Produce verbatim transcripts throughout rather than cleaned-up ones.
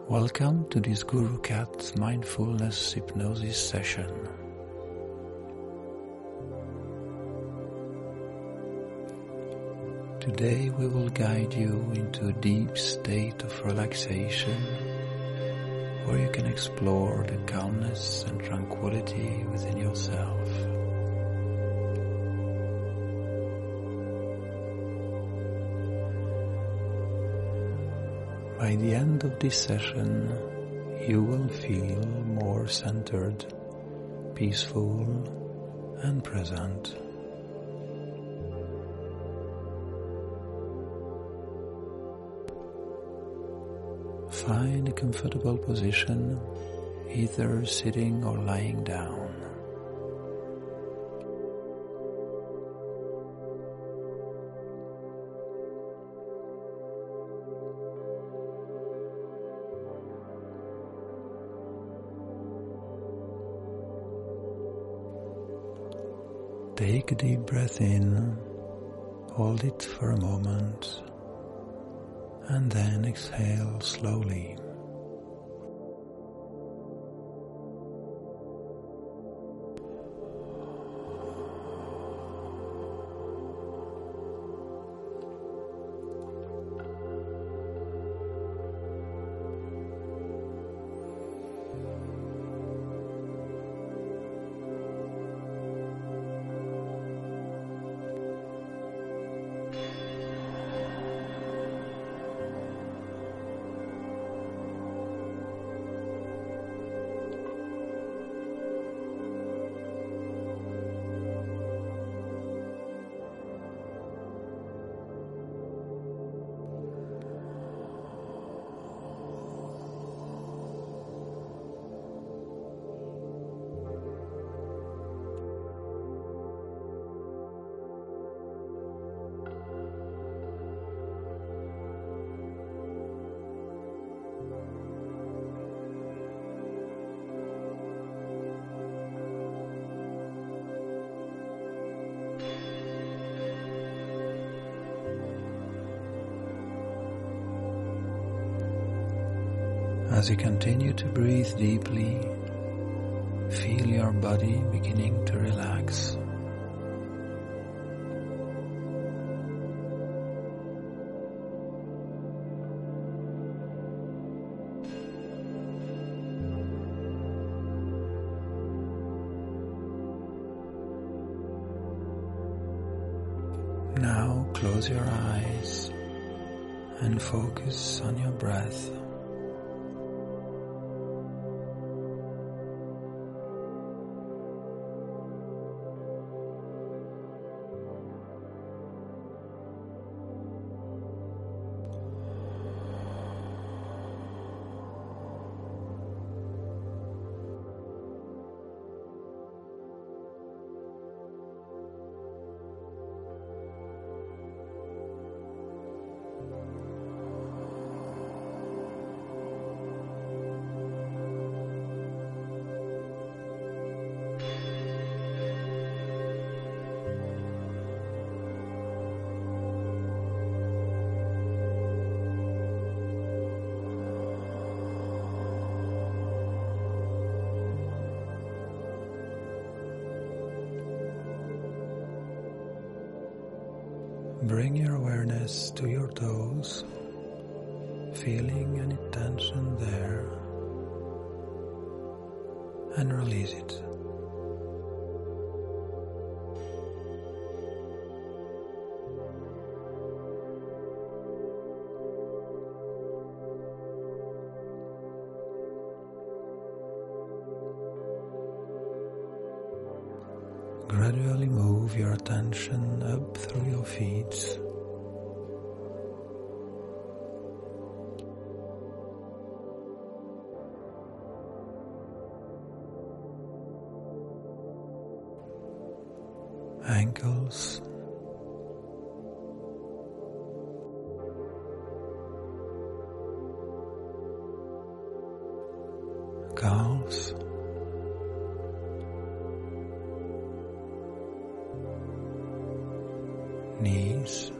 Welcome to this Guru Cat Mindfulness Hypnosis session. Today we will guide you into a deep state of relaxation where you can explore the calmness and tranquility within yourself. By the end of this session, you will feel more centered, peaceful, and present. Find a comfortable position, either sitting or lying down. Take a deep breath in, hold it for a moment, and then exhale slowly. As you continue to breathe deeply, feel your body beginning to relax. Now close your eyes and focus on your breath. Bring your awareness to your toes, feeling any tension there, and release it. Gradually move your attention up through your feet, ankles, calves, knees,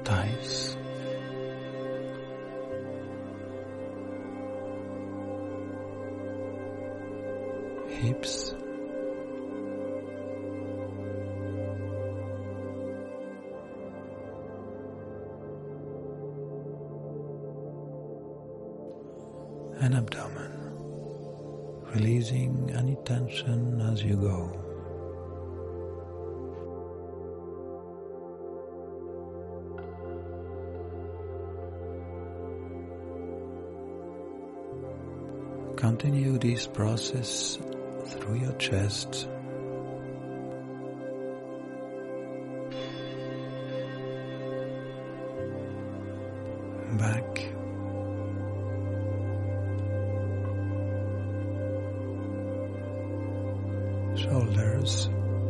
thighs, hips, and abdomen, releasing any tension as you go. Continue this process through your chest, back, shoulders,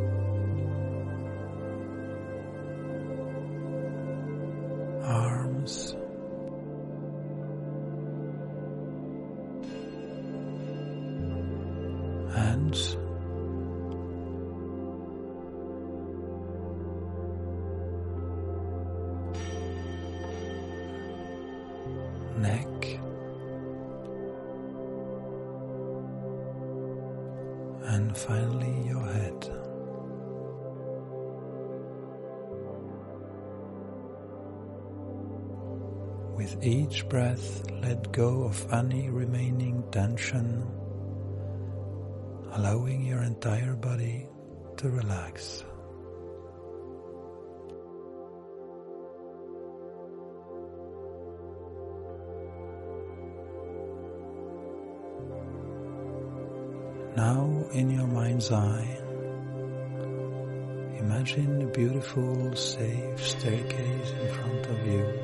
arms, hands, neck, and finally your head. With each breath, let go of any remaining tension, allowing your entire body to relax. Now, in your mind's eye, imagine a beautiful, safe staircase in front of you.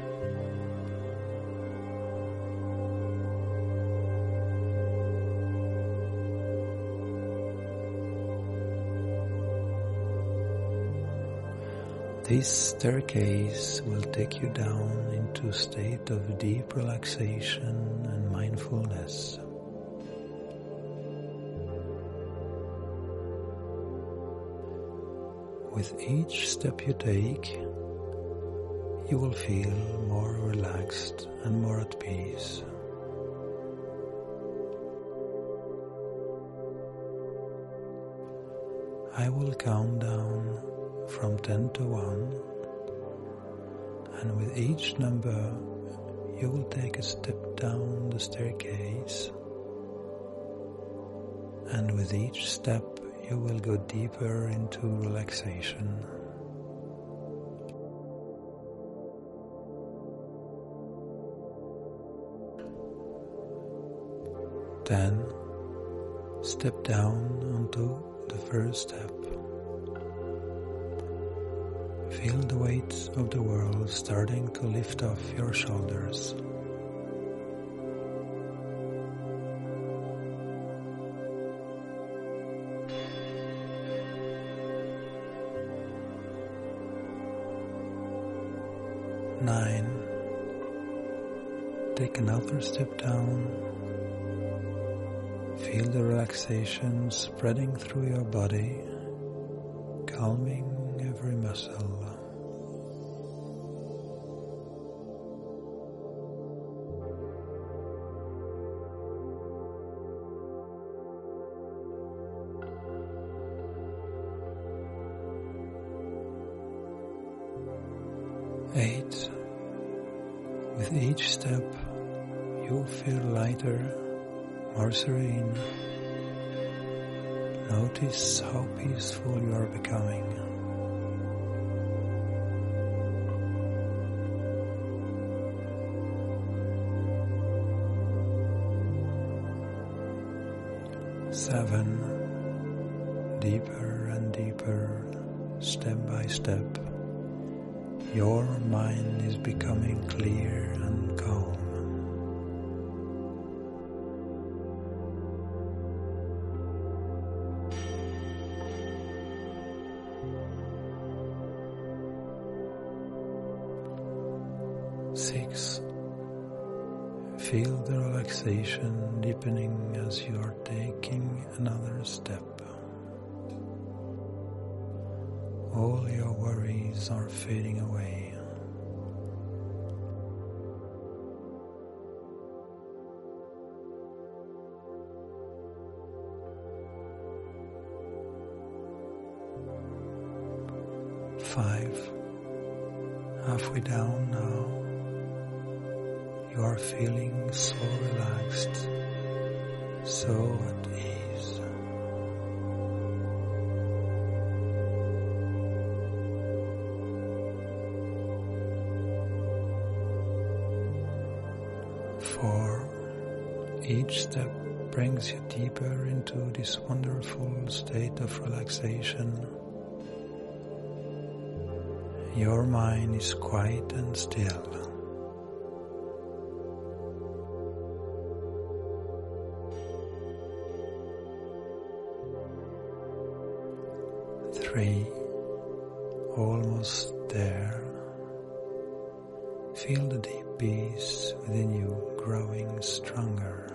This staircase will take you down into a state of deep relaxation and mindfulness. With each step you take, you will feel more relaxed and more at peace. I will count down from ten to one, and with each number you will take a step down the staircase, and with each step you will go deeper into relaxation. Ten, step down onto the first step. Feel the weight of the world starting to lift off your shoulders. Nine. Take another step down. Feel the relaxation spreading through your body, calming every muscle. Eight. With each step, you'll feel lighter, more serene. Notice how peaceful you are becoming. Seven. Deeper and deeper, step by step. Your mind is becoming clear and calm. Six. Feel the relaxation deepening as you are taking another step. All your worries are fading away. Five. Halfway down now. You are feeling so relaxed, so at ease. Four. Each step brings you deeper into this wonderful state of relaxation. Your mind is quiet and still. Three. Almost there. Feel the deep peace within you growing stronger.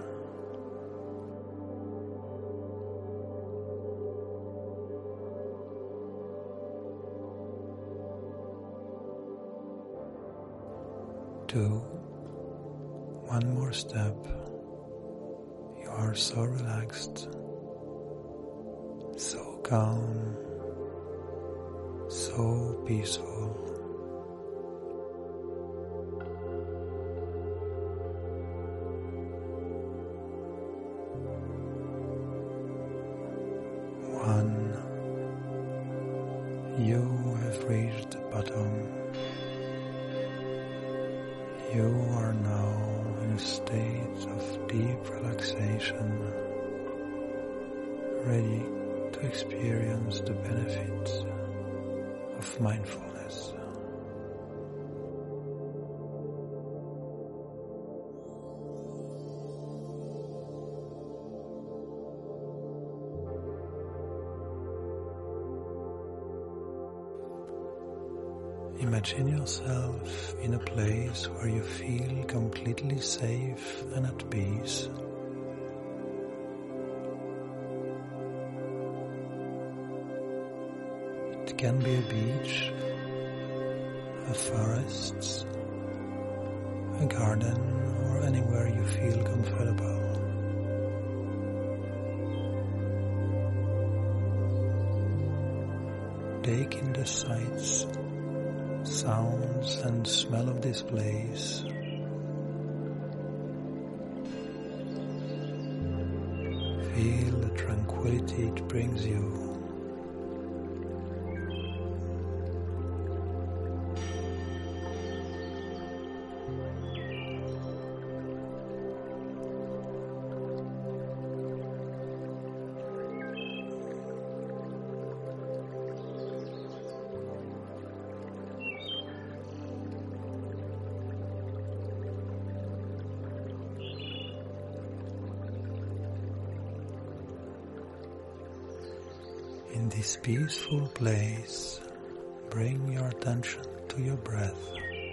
Two. One more step. You are so relaxed, so calm, so peaceful. One. You have reached the bottom. You are now in a state of deep relaxation, ready to experience the benefits of mindfulness. Imagine yourself in a place where you feel completely safe and at peace. It can be a beach, a forest, a garden, or anywhere you feel comfortable. Take in the sights, sounds and smell of this place. Feel the tranquility it brings you. In this peaceful place, bring your attention to your breath.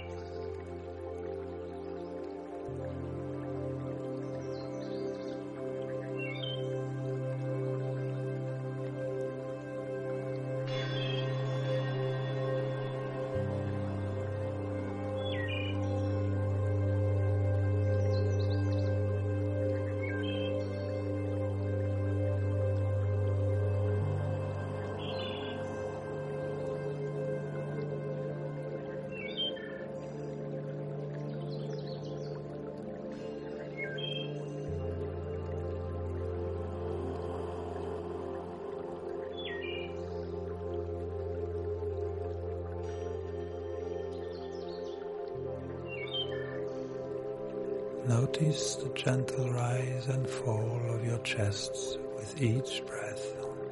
Notice the gentle rise and fall of your chest with each breath.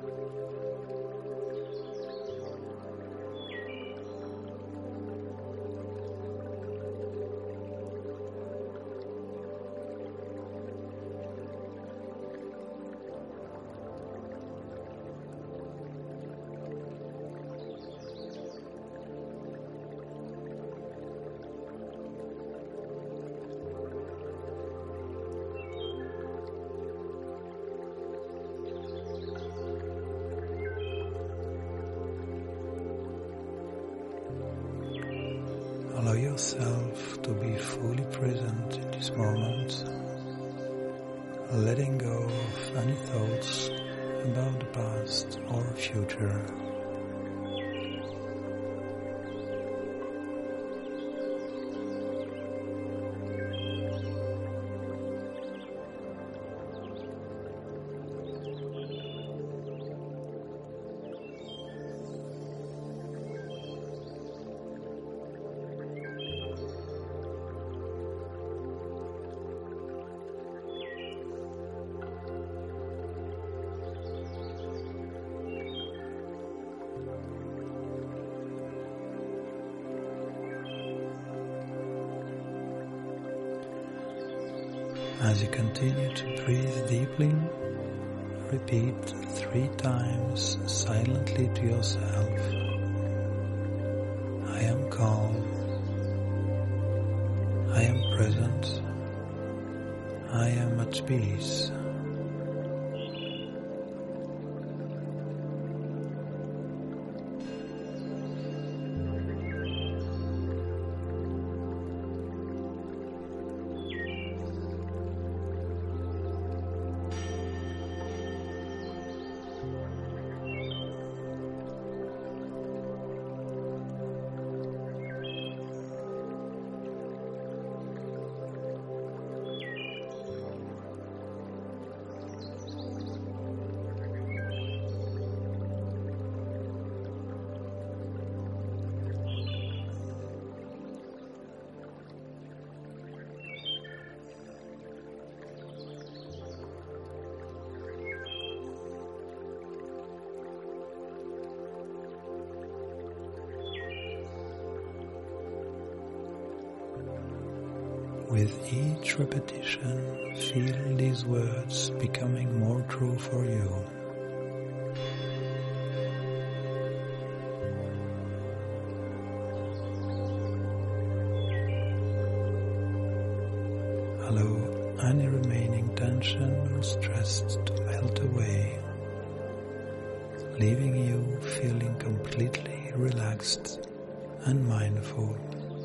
Allow yourself to be fully present in this moment, letting go of any thoughts about the past or future. As you continue to breathe deeply, repeat three times silently to yourself, I am calm, I am present, I am at peace. With each repetition, feel these words becoming more true for you. Allow any remaining tension or stress to melt away, leaving you feeling completely relaxed and mindful.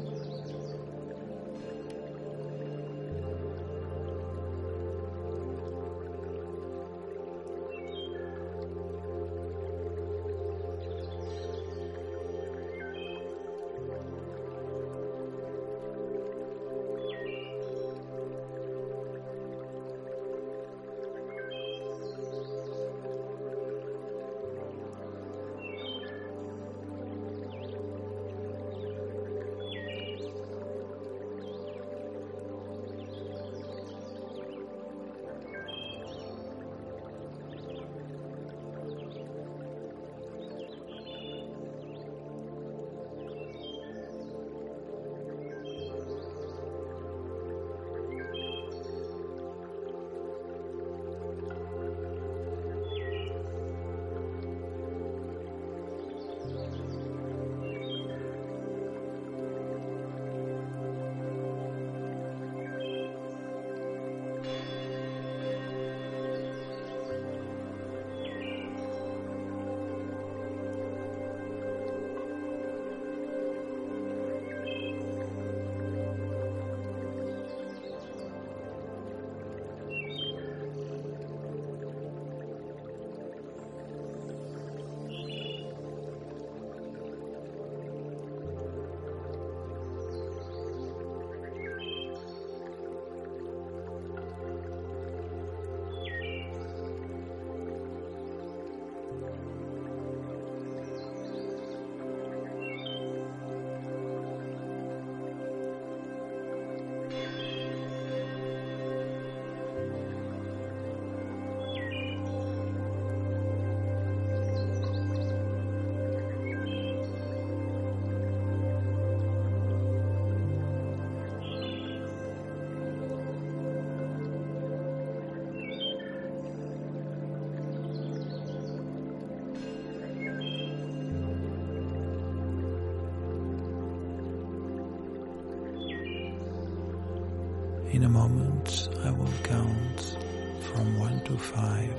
In a moment, I will count from one to five.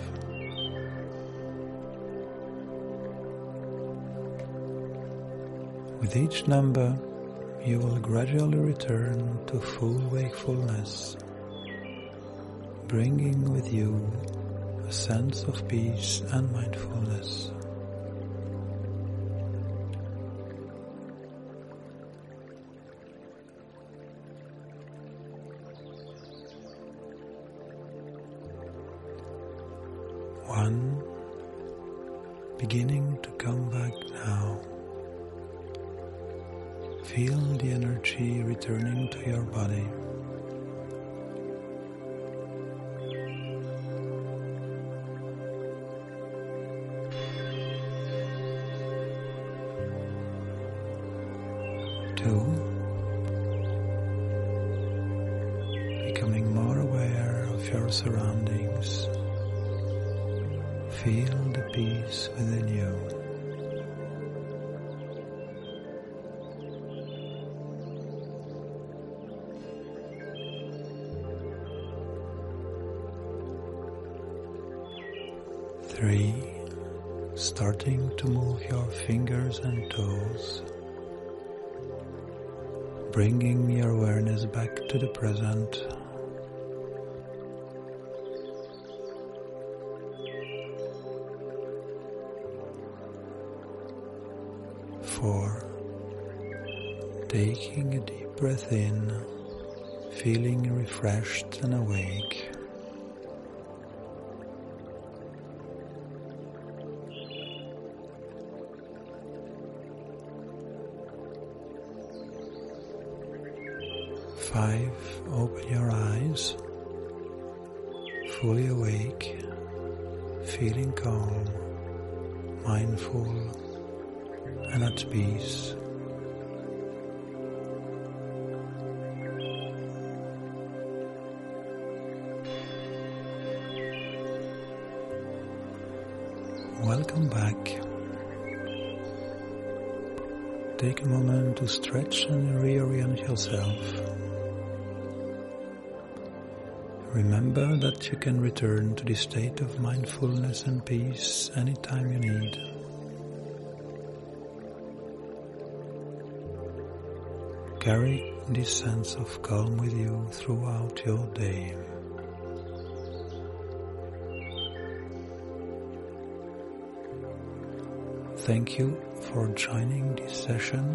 With each number, you will gradually return to full wakefulness, bringing with you a sense of peace and mindfulness. One, beginning to come back now. Feel the energy returning to your body. Two, becoming more aware of your surroundings. Feel the peace within you. Three, starting to move your fingers and toes, bringing your awareness back to the present. Four, taking a deep breath in, feeling refreshed and awake. Five, open your eyes, fully awake, feeling calm, mindful, and at peace. Welcome back. Take a moment to stretch and reorient yourself. Remember that you can return to this state of mindfulness and peace anytime you need. Carry this sense of calm with you throughout your day. Thank you for joining this session.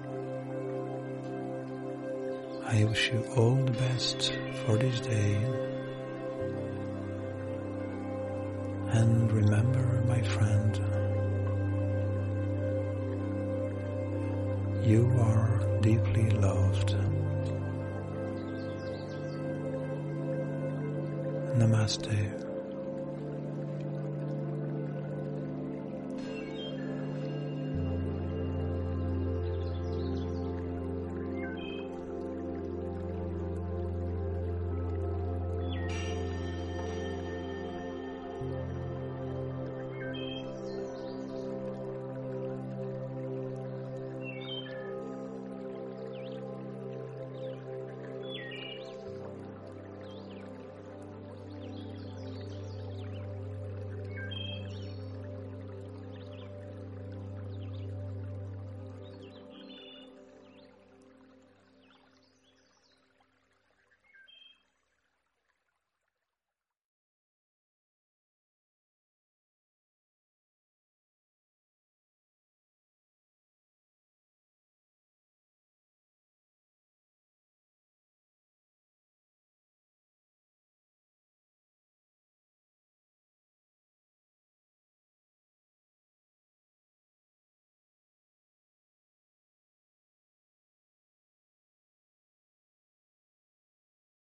I wish you all the best for this day. And remember, my friend, you are deeply loved. Namaste.